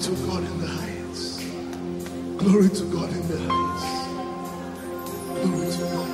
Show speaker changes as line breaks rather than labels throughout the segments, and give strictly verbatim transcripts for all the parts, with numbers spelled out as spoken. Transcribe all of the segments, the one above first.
to God in the highest. Glory to God in the highest. Glory to God.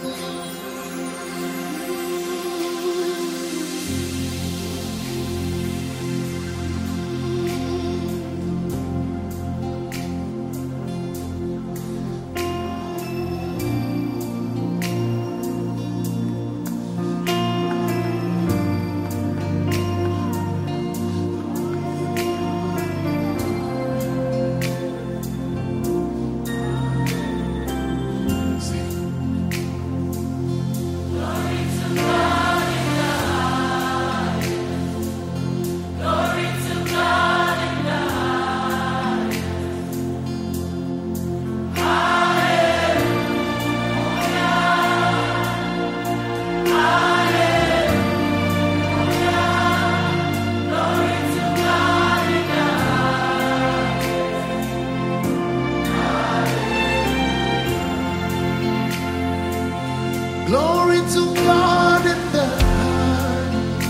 Glory to God in the highest.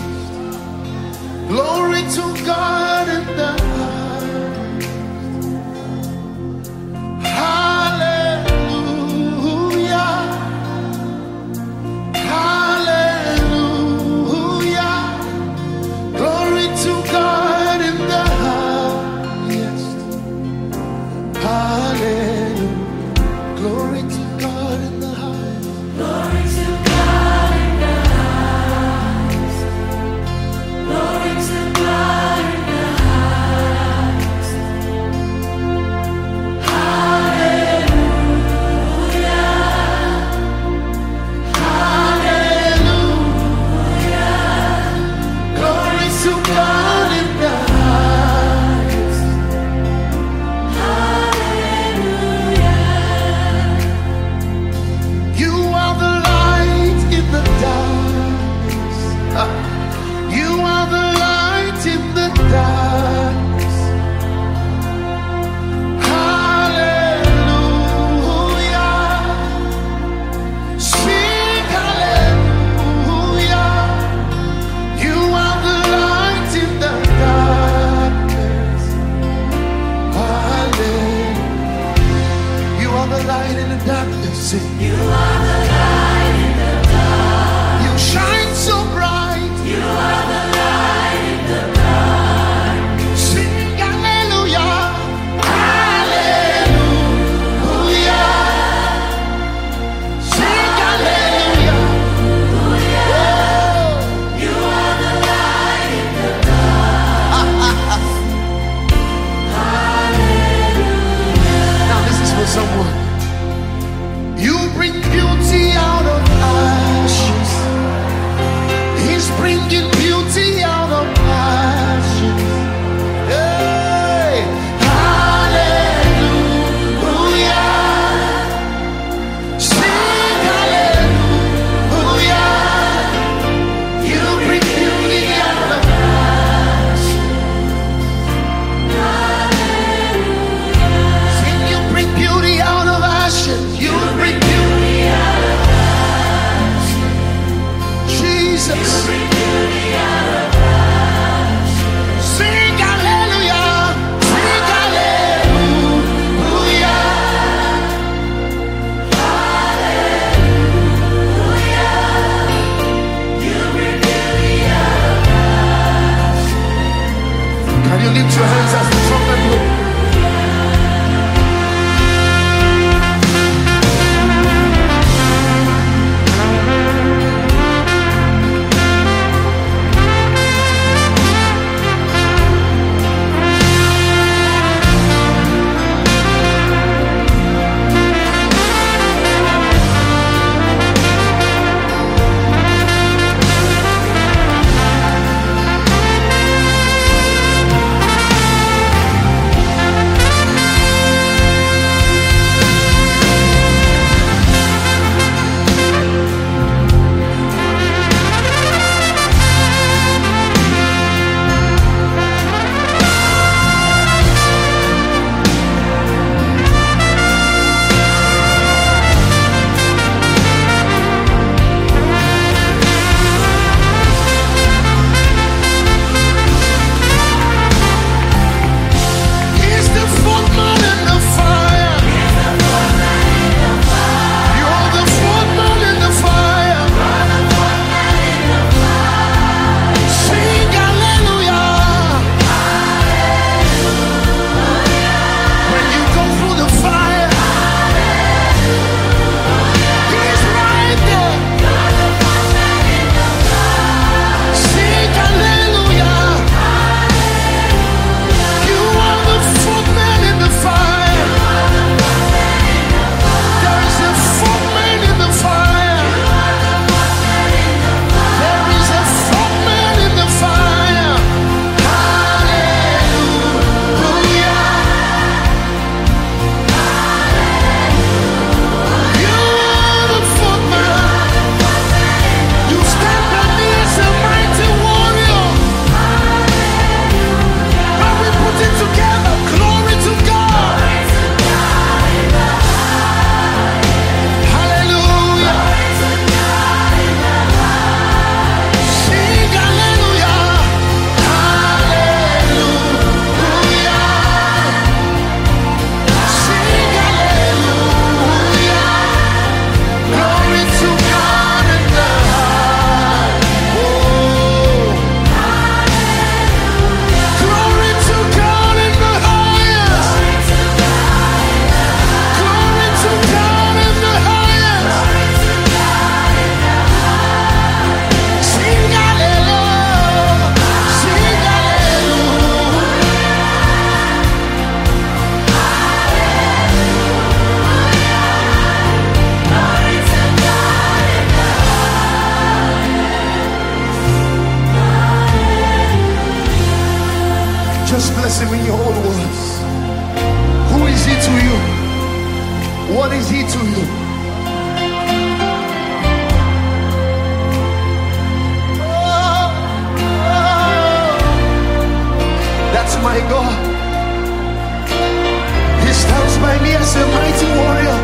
Glory to God in the highest. Hallelujah. Hallelujah. Glory to God in the highest. Hallelujah. Glory to God in the highest.
Glory to God in the highest. Glory to God in the highest. Hallelujah. Hallelujah.
Glory to God in the highest.
Hallelujah.
You are the light in the darkness. Ah, you are the light in the darkness. Hallelujah. Sing hallelujah. You are the light in the darkness. Hallelujah. You are the light in the darkness. Sing.
You are the light in the dark.
You shine so bright.
You are the light in the dark.
Sing hallelujah. Hallelujah. Sing hallelujah. Oh.
You are the light in the dark. Hallelujah.
Now this is for someone. You bring beauty out of ashes. He's bringing beauty out of ashes. Hey, hallelujah. Sing hallelujah. You bring beauty out of ashes. Sing, you bring beauty out of ashes. You bring beauty out of him in your own words. Who is he to you? What is he to you? Oh, oh, that's my God. He stands by me as a mighty warrior,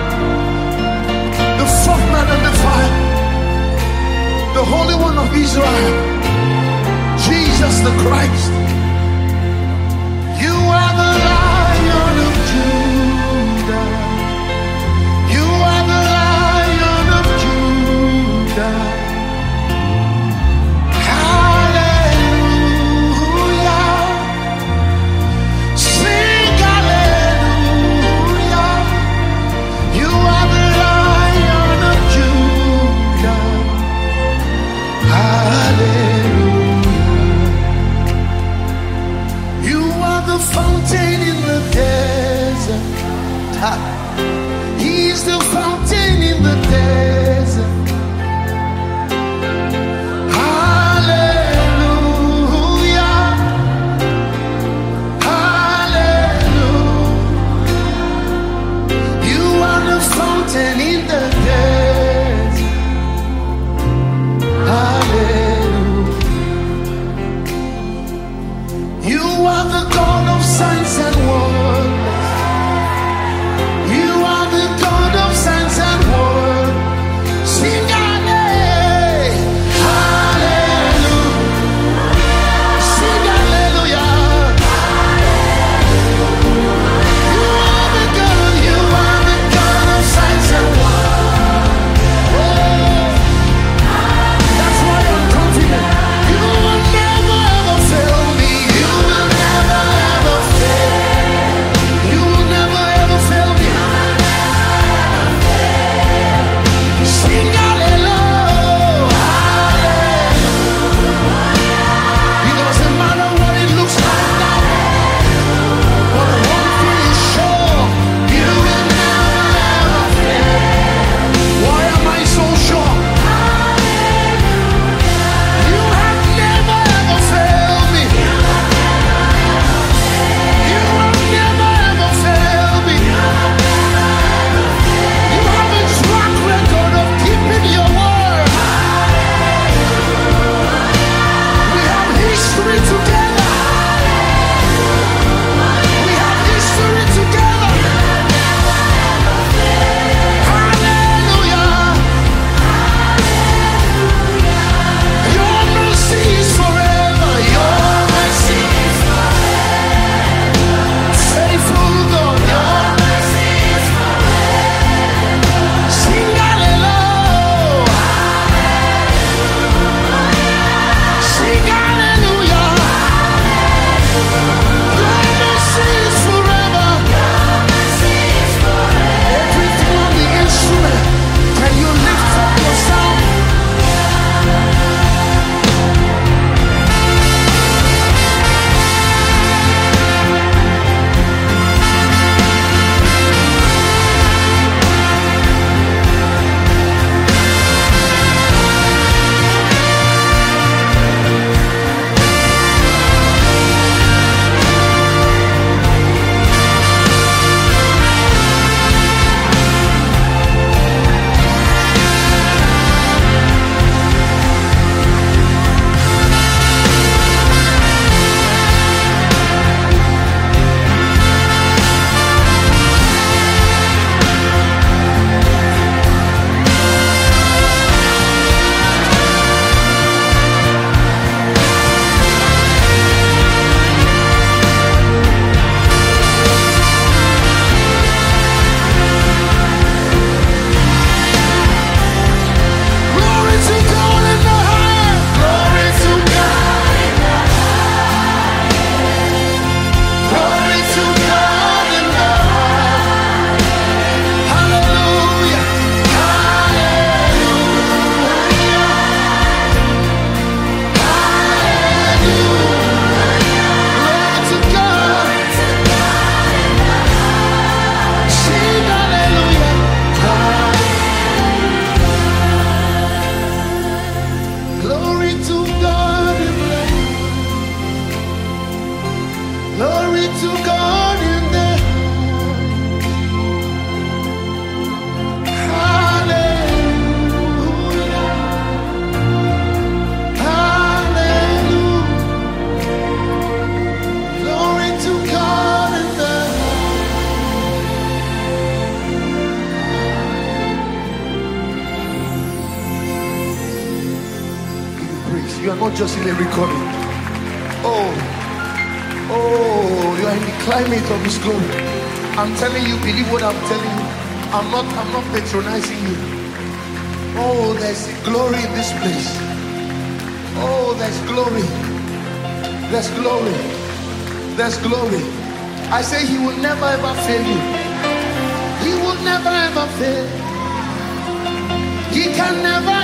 the fourth man in the fire, the Holy One of Israel, Jesus the Christ. You are the Lion of Judah. You are the Lion of Judah. Hallelujah. Sing hallelujah. You are the Lion of Judah. Hallelujah. not just in a recording. Oh, oh, you are in the climate of His glory. I'm telling you, believe what I'm telling you. I'm not, I'm not patronizing you. Oh, there's glory in this place. Oh, there's glory. There's glory. There's glory. I say He will never ever fail you. He will never ever fail. He can never